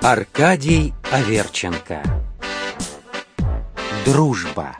Аркадий Аверченко. Дружба.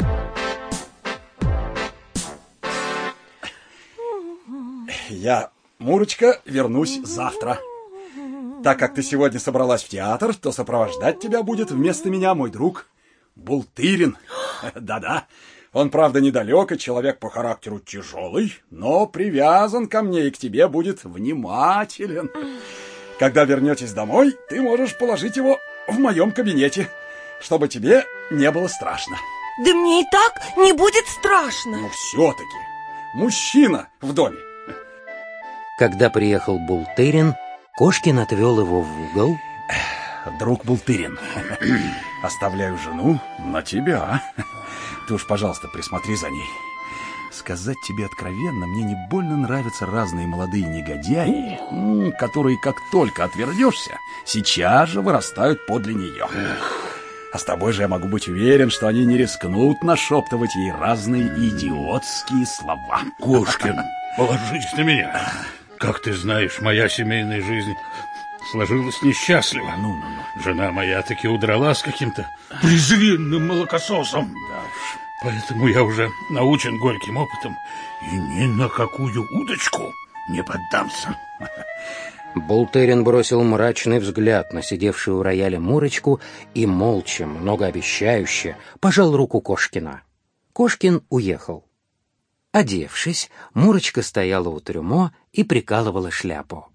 Я, Мурочка, вернусь завтра. Так как ты сегодня собралась в театр, то сопровождать тебя будет вместо меня мой друг Бултырин. Да-да, он, правда, недалек и человек по характеру тяжелый, но привязан ко мне и к тебе будет внимателен. Когда вернетесь домой, ты можешь положить его в моем кабинете, чтобы тебе не было страшно. Да мне и так не будет страшно. Но все-таки мужчина в доме. Когда приехал Бултырин, Кошкин отвел его в угол. Друг Бултырин, оставляю жену на тебя. Ты уж, пожалуйста, присмотри за ней. Сказать тебе откровенно, мне не больно нравятся разные молодые негодяи, которые, как только отвернешься, сейчас же вырастают подле нее. А с тобой же я могу быть уверен, что они не рискнут нашептывать ей разные идиотские слова. Кошкин, положись на меня. Как ты знаешь, моя семейная жизнь сложилась несчастливо. Жена моя таки удрала с каким-то презренным молокососом. Да уж. Поэтому я уже научен горьким опытом и ни на какую удочку не поддамся. Бултырин бросил мрачный взгляд на сидевшую у рояля Мурочку и молча, многообещающе пожал руку Кошкина. Кошкин уехал. Одевшись, Мурочка стояла у трюмо и прикалывала шляпу.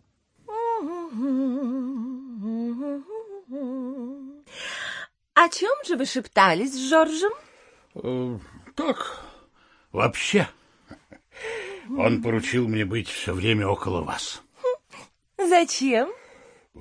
О чем же вы шептались с Жоржем? Так, вообще. Он поручил мне быть все время около вас. Зачем?